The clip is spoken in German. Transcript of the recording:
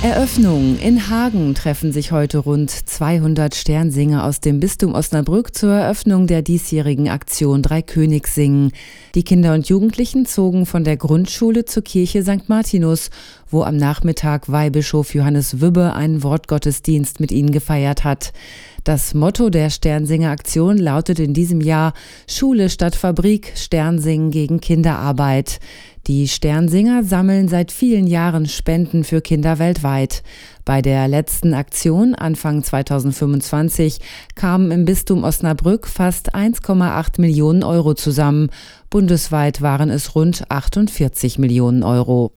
Eröffnung. In Hagen treffen sich heute rund 200 Sternsinger aus dem Bistum Osnabrück zur Eröffnung der diesjährigen Aktion Dreikönig singen. Die Kinder und Jugendlichen zogen von der Grundschule zur Kirche St. Martinus, wo am Nachmittag Weihbischof Johannes Wübbe einen Wortgottesdienst mit ihnen gefeiert hat. Das Motto der Sternsinger-Aktion lautet in diesem Jahr Schule statt Fabrik, Sternsingen gegen Kinderarbeit. Die Sternsinger sammeln seit vielen Jahren Spenden für Kinder weltweit. Bei der letzten Aktion Anfang 2025 kamen im Bistum Osnabrück fast 1,8 Millionen Euro zusammen. Bundesweit waren es rund 48 Millionen Euro.